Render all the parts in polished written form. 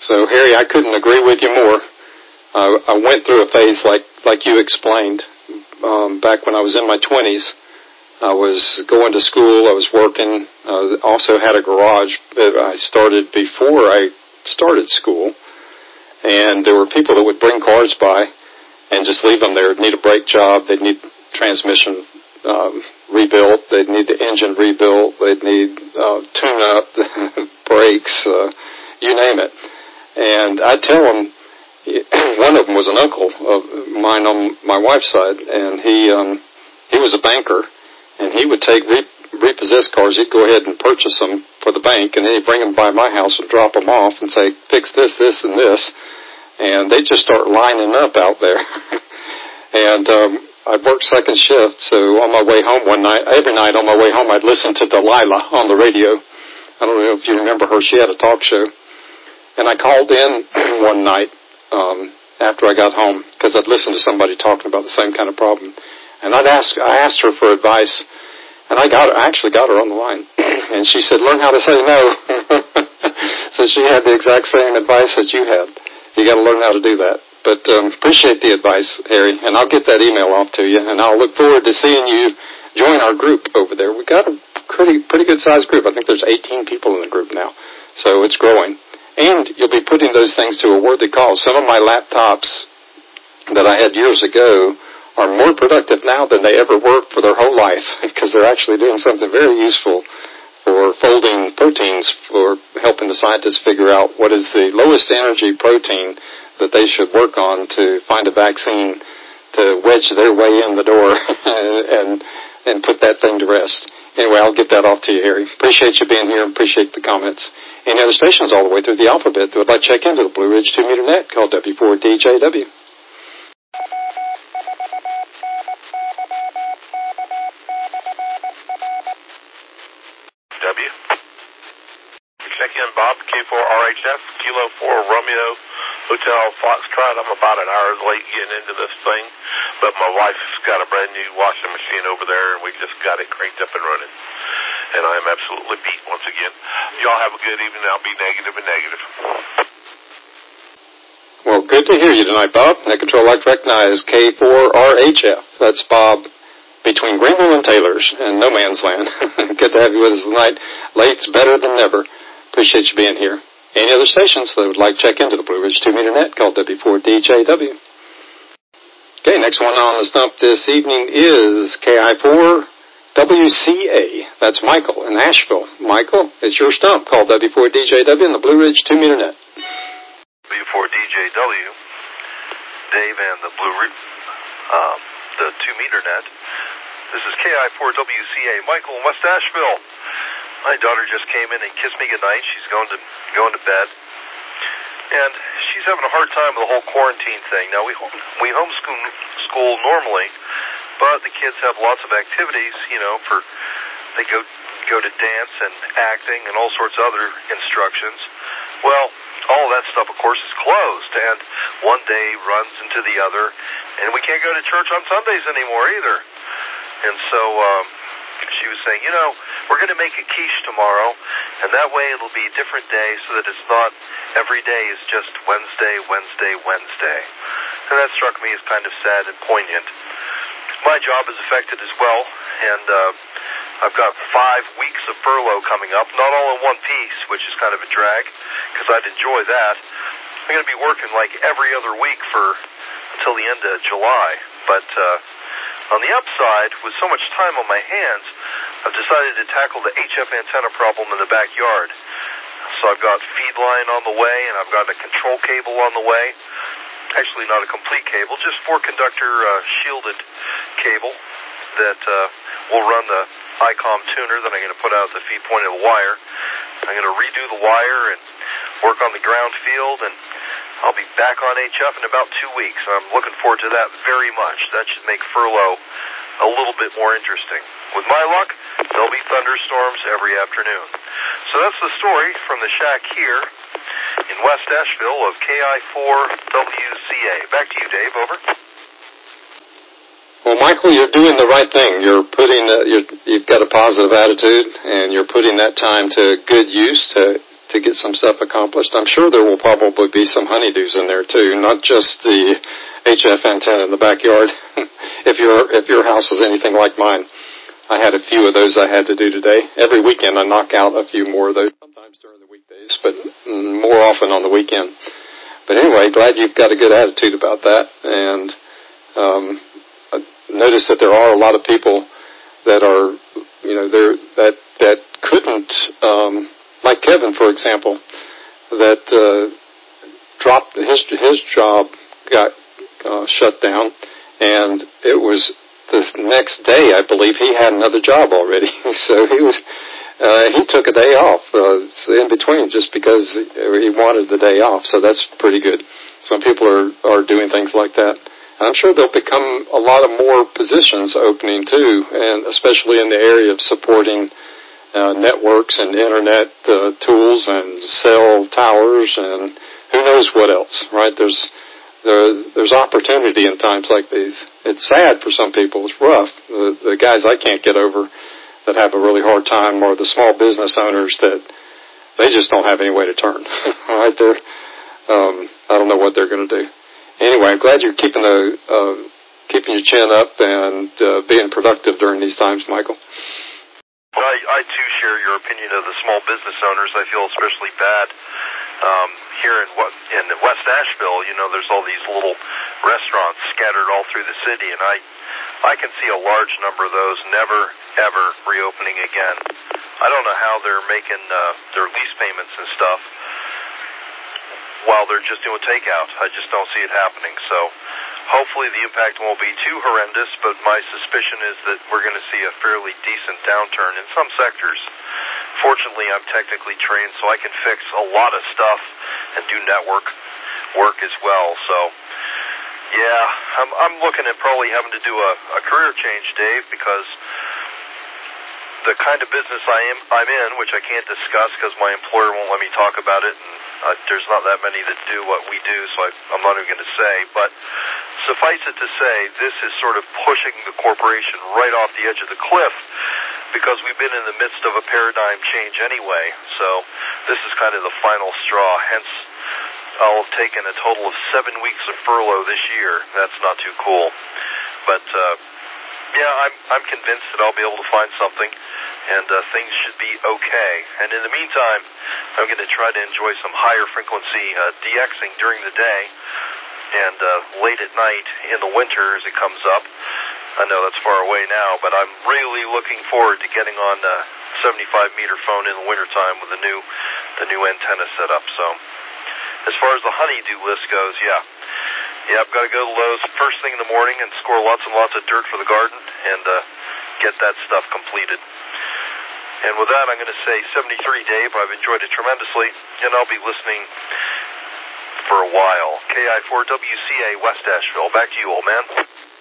So, Harry, I couldn't agree with you more. I went through a phase like you explained back when I was in my 20s. I was going to school. I was working. Also had a garage that I started before I started school. And there were people that would bring cars by and just leave them there. They'd need a brake job. They'd need transmission rebuilt. They'd need the engine rebuilt. They'd need tune-up, brakes, you name it. And I'd tell them, one of them was an uncle of mine on my wife's side, and he was a banker. And he would take repossessed cars. He'd go ahead and purchase them for the bank, and then he'd bring them by my house and drop them off and say, fix this, this, and this. And they'd just start lining up out there. And I'd work second shift, so on my way home every night on my way home, I'd listen to Delilah on the radio. I don't know if you remember her. She had a talk show. And I called in one night after I got home because I'd listened to somebody talking about the same kind of problem. And I asked her for advice, and I actually got her on the line. And she said, learn how to say no. So she had the exact same advice that you had. You got to learn how to do that. But appreciate the advice, Harry, and I'll get that email off to you, and I'll look forward to seeing you join our group over there. We've got a pretty good-sized group. I think there's 18 people in the group now, so it's growing. And you'll be putting those things to a worthy cause. Some of my laptops that I had years ago are more productive now than they ever were for their whole life because they're actually doing something very useful for folding proteins, for helping the scientists figure out what is the lowest energy protein that they should work on to find a vaccine to wedge their way in the door and put that thing to rest. Anyway, I'll get that off to you, Harry. Appreciate you being here and appreciate the comments. Any other stations all the way through the alphabet that would like to check into the Blue Ridge 2-meter net called W4DJW? Checking in, Bob, K4RHF, Kilo 4 Romeo, Hotel Foxtrot. I'm about an hour late getting into this thing, but my wife's got a brand new washing machine over there, and we just got it cranked up and running. And I am absolutely beat once again. Y'all have a good evening. I'll be negative and negative. Well, good to hear you tonight, Bob. Net Control Like to recognize K4RHF. That's Bob between Greenville and Taylor's and no man's land. Good to have you with us tonight. Late's better than never. Appreciate you being here. Any other stations that would like to check into the Blue Ridge 2-meter net called W4DJW? Okay, next one on the stump this evening is KI4WCA. That's Michael in Asheville. Michael, it's your stump called W4DJW in the Blue Ridge 2-meter net. W4DJW, Dave and the Blue Ridge, the 2-meter net. This is KI4WCA, Michael in West Asheville. My daughter just came in and kissed me goodnight. She's going to bed. And she's having a hard time with the whole quarantine thing. Now, we homeschool normally, but the kids have lots of activities, they go to dance and acting and all sorts of other instructions. Well, all of that stuff, of course, is closed, and one day runs into the other, and we can't go to church on Sundays anymore either. And so she was saying, we're going to make a quiche tomorrow, and that way it'll be a different day so that it's not every day is just Wednesday. And that struck me as kind of sad and poignant. My job is affected as well, and I've got 5 weeks of furlough coming up, not all in one piece, which is kind of a drag, because I'd enjoy that. I'm going to be working like every other week until the end of July, but on the upside, with so much time on my hands, I've decided to tackle the HF antenna problem in the backyard. So I've got feed line on the way, and I've got a control cable on the way. Actually, not a complete cable, just 4-conductor shielded cable that will run the ICOM tuner that I'm going to put out at the feed point of the wire. I'm going to redo the wire and work on the ground field, and I'll be back on HF in about 2 weeks. I'm looking forward to that very much. That should make furlough a little bit more interesting. With my luck, there'll be thunderstorms every afternoon. So that's the story from the shack here in West Asheville of KI4WCA. Back to you, Dave. Over. Well, Michael, you're doing the right thing. You've got a positive attitude, and you're putting that time to good use to to get some stuff accomplished. I'm sure there will probably be some honeydews in there too, not just the HF antenna in the backyard. if your house is anything like mine, I had a few of those I had to do today. Every weekend I knock out a few more of those, sometimes during the weekdays, but more often on the weekend. But anyway, glad you've got a good attitude about that. And I notice that there are a lot of people that are, that couldn't, like Kevin, for example, that dropped his job, got shut down, and it was the next day, I believe, he had another job already. So he took a day off in between just because he wanted the day off. So that's pretty good. Some people are doing things like that. And I'm sure there'll become a lot of more positions opening too, and especially in the area of supporting networks and internet tools and cell towers and who knows what else, right? There's opportunity in times like these. It's sad for some people. It's rough. The guys I can't get over that have a really hard time are the small business owners that they just don't have any way to turn. Right there, I don't know what they're going to do. Anyway, I'm glad you're keeping your chin up and being productive during these times, Michael. Well, I too share your opinion of the small business owners. I feel especially bad here in West Asheville. There's all these little restaurants scattered all through the city, and I can see a large number of those never ever reopening again. I don't know how they're making their lease payments and stuff while they're just doing takeout. I just don't see it happening. So hopefully the impact won't be too horrendous, but my suspicion is that we're going to see a fairly decent downturn in some sectors. Fortunately, I'm technically trained, so I can fix a lot of stuff and do network work as well. So, yeah, I'm looking at probably having to do a career change, Dave, because the kind of business I'm in, which I can't discuss because my employer won't let me talk about it, and there's not that many that do what we do, so I'm not even going to say. But suffice it to say, this is sort of pushing the corporation right off the edge of the cliff because we've been in the midst of a paradigm change anyway. So this is kind of the final straw. Hence, I'll have taken a total of 7 weeks of furlough this year. That's not too cool. But yeah, I'm convinced that I'll be able to find something, and things should be okay. And in the meantime, I'm going to try to enjoy some higher frequency DXing during the day and late at night in the winter as it comes up. I know that's far away now, but I'm really looking forward to getting on 75-meter phone in the wintertime with the new antenna set up. So as far as the honeydew list goes, yeah, I've got to go to Lowe's first thing in the morning and score lots and lots of dirt for the garden and get that stuff completed. And with that, I'm going to say 73, Dave. I've enjoyed it tremendously, and I'll be listening for a while. KI4WCA, West Asheville. Back to you, old man.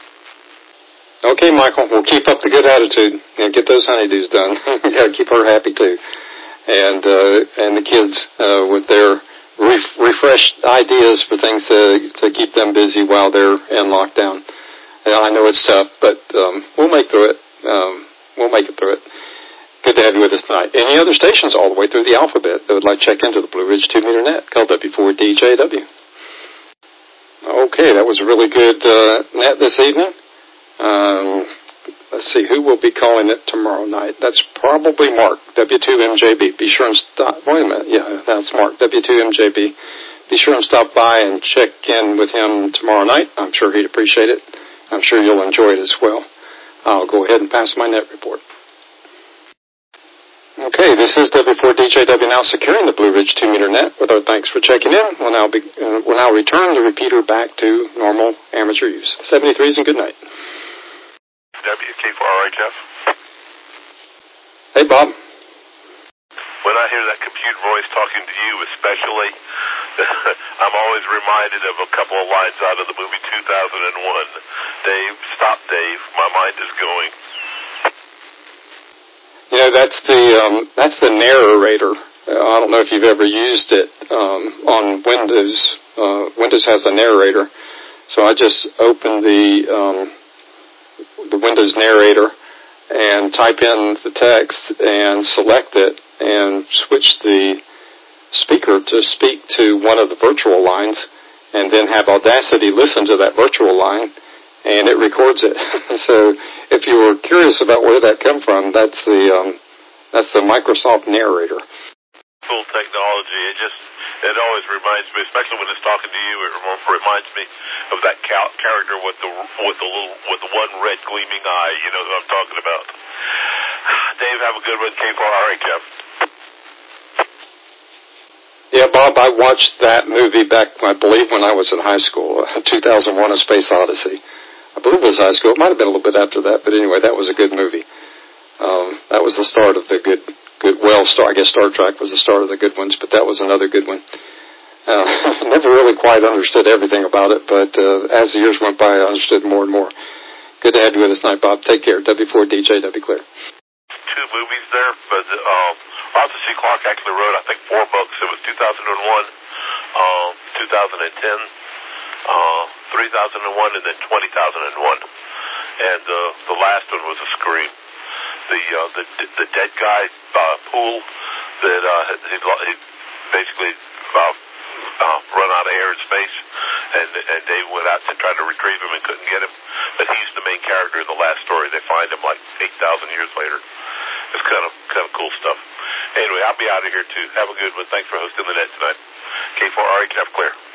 Okay, Michael. We'll keep up the good attitude and get those honeydews done. We got to keep her happy too, and the kids with their refreshed ideas for things to keep them busy while they're in lockdown. And I know it's tough, but we'll make through it. We'll make it through it. Good to have you with us tonight. Any other stations all the way through the alphabet that would like to check into the Blue Ridge 2-meter net? Call W4DJW. Okay, that was a really good net this evening. Let's see, who will be calling it tomorrow night? That's probably Mark, W2MJB. Be sure and stop. Wait a minute. Yeah, that's Mark, W2MJB. Be sure and stop by and check in with him tomorrow night. I'm sure he'd appreciate it. I'm sure you'll enjoy it as well. I'll go ahead and pass my net report. Okay, this is W4DJW now securing the Blue Ridge 2-meter net. With our thanks for checking in, we'll now return the repeater back to normal amateur use. 73s and good night. WK4RHF. Hey, Bob. When I hear that computer voice talking to you especially, I'm always reminded of a couple of lines out of the movie 2001. Dave, stop Dave, my mind is going. You know, that's the narrator. I don't know if you've ever used it on Windows. Windows has a narrator. So I just open the Windows narrator and type in the text and select it and switch the speaker to speak to one of the virtual lines, and then have Audacity listen to that virtual line, and it records it. So if you were curious about where that come from, that's the Microsoft Narrator. Cool technology. It always reminds me, especially when it's talking to you, it reminds me of that character with the one red gleaming eye. You know what I'm talking about. Dave, have a good one. K4RHF. Yeah, Bob, I watched that movie back, I believe, when I was in high school, 2001: A Space Odyssey. I believe it was high school. It might have been a little bit after that, but anyway, that was a good movie. That was the start of the good. I guess Star Trek was the start of the good ones, but that was another good one. Never really quite understood everything about it, but as the years went by, I understood more and more. Good to have you with us tonight, Bob. Take care. W4DJ, W Clear. 2 movies there, but Arthur C. Clarke actually wrote, I think, 4 books. It was 2001, 2010, 3001, and then 20,001. And the last one was a scream. The dead guy pool that he basically run out of air and space, and Dave went out to try to retrieve him and couldn't get him. But he's the main character in the last story. They find him like 8,000 years later. It's kind of cool stuff. Anyway, I'll be out of here too. Have a good one. Thanks for hosting the net tonight. K4RHF Clear.